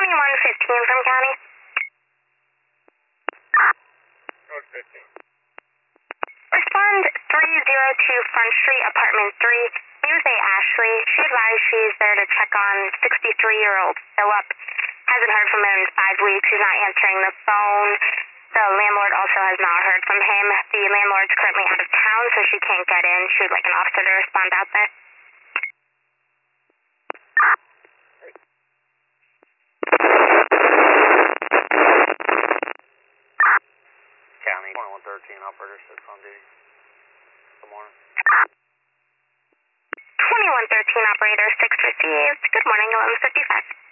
2115 from county. Road 15. Respond 302 Front Street, apartment 3. Usa Ashley. She advised she's there to check on 63-year-old Philip. Hasn't heard from him in 5 weeks. He's not answering the phone. The landlord also has not heard from him. The landlord's currently out of town, so she can't get in. She would like an officer to respond out there. County 2113 operator 6 on duty. Good morning. 2113 operator 6 received. Good morning, 1155.